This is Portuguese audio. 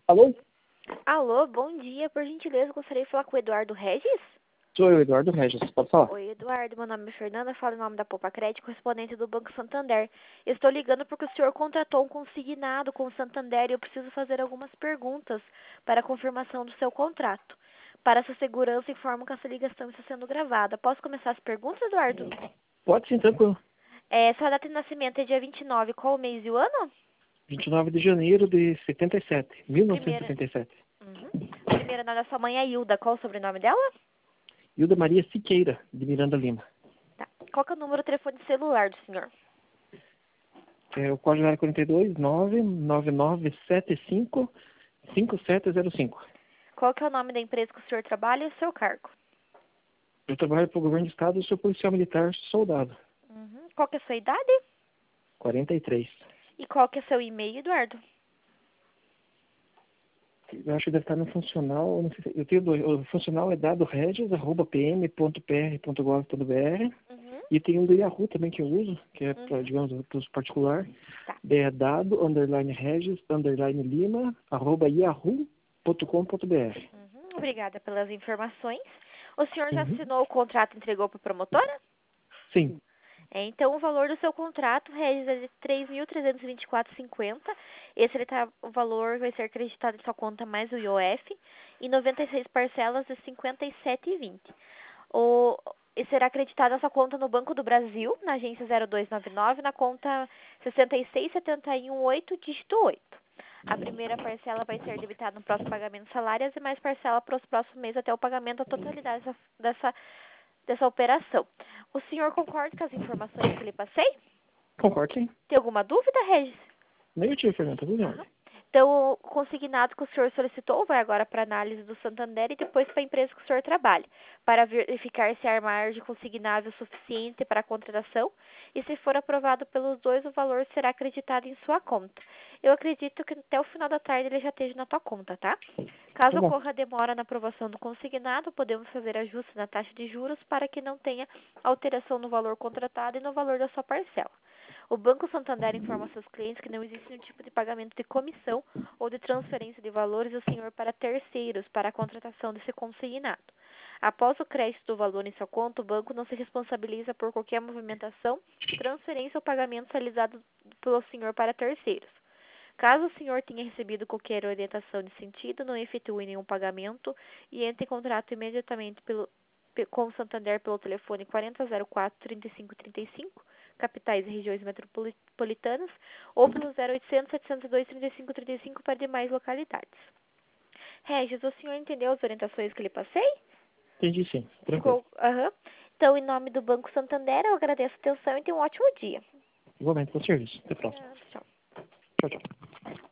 Alô? Alô, bom dia. Por gentileza, gostaria de falar com o Eduardo Regis? Sou eu, Eduardo Regis. Pode falar? Oi, Eduardo. Meu nome é Fernanda. Falo em nome da Poupa Crédito, correspondente do Banco Santander. Eu estou ligando porque o senhor contratou um consignado com o Santander e eu preciso fazer algumas perguntas para a confirmação do seu contrato. Para sua segurança, informo que essa ligação está sendo gravada. Posso começar as perguntas, Eduardo? Pode sim, tranquilo. Sua data de nascimento é dia 29. Qual o mês e o ano? 29 de janeiro de 77. Primeira. 1977. Primeira nome da sua mãe é Hilda. Qual o sobrenome dela? Hilda Maria Siqueira, de Miranda Lima. Tá. Qual que é o número do telefone celular do senhor? O código é 42 99975 5705. Qual que é o nome da empresa que o senhor trabalha e o seu cargo? Eu trabalho para o governo do estado e sou policial militar soldado. Qual que é a sua idade? 43. E qual que é seu e-mail, Eduardo? Eu acho que deve estar no funcional. Não sei eu tenho dois. O funcional é dadoregis@pm.pr.gov.br. E tem um do Yahoo também que eu uso, que é para, digamos, para os particular. Tá. É dado_regis_lima @yahoo.com.br. Obrigada pelas informações. O senhor já assinou o contrato e entregou para a promotora? Sim. Então, o valor do seu contrato, Regis, é de R$ 3.324,50. O valor vai ser acreditado em sua conta mais o IOF, e 96 parcelas de R$ 57,20. E será acreditado a sua conta no Banco do Brasil, na agência 0299, na conta 66718, dígito 8. A primeira parcela vai ser debitada no próximo pagamento de salários e mais parcela para os próximos meses até o pagamento da totalidade dessa operação. O senhor concorda com as informações que lhe passei? Concordo, sim. Tem alguma dúvida, Regis? Negativo, Fernanda. Tudo em ordem. Então, o consignado que o senhor solicitou vai agora para análise do Santander e depois para a empresa que o senhor trabalha, para verificar se há margem consignável suficiente para a contratação e, se for aprovado pelos dois, o valor será acreditado em sua conta. Eu acredito que até o final da tarde ele já esteja na tua conta, tá? Caso ocorra demora na aprovação do consignado, podemos fazer ajustes na taxa de juros para que não tenha alteração no valor contratado e no valor da sua parcela. O Banco Santander informa seus clientes que não existe nenhum tipo de pagamento de comissão ou de transferência de valores do senhor para terceiros para a contratação desse consignado. Após o crédito do valor em sua conta, o banco não se responsabiliza por qualquer movimentação, transferência ou pagamento realizado pelo senhor para terceiros. Caso o senhor tenha recebido qualquer orientação de sentido, não efetue nenhum pagamento e entre em contrato imediatamente com o Santander pelo telefone 4004-3535, capitais e regiões metropolitanas, ou pelo 0800-702-3535 para demais localidades. Regis, o senhor entendeu as orientações que lhe passei? Entendi, sim. Tranquilo. Então, em nome do Banco Santander, eu agradeço a atenção e tenha um ótimo dia. Igualmente, bom serviço. Até a próxima. Tchau. Tchau, tchau.